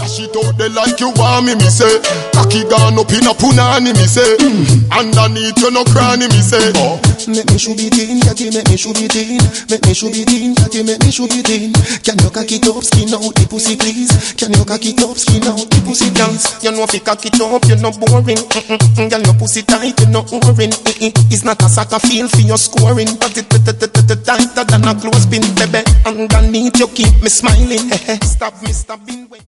Dash it out there like you want me say. Cocky gone up in a punani, me say. Underneath you no cranny, me say. Make me should be teen, catty, make me should be teen. Make me should be teen, catty, make me should be teen. Can you cock it up, skin out the pussy, please? Can you cock it up, skin out the pussy, please? You know if you cock it up, you're not boring. Girl, your pussy tight, you're not boring. It's not a soccer field for your scoring, but it tighter than a clothespin, baby. Underneath you keep me smiling. Stop me, stop being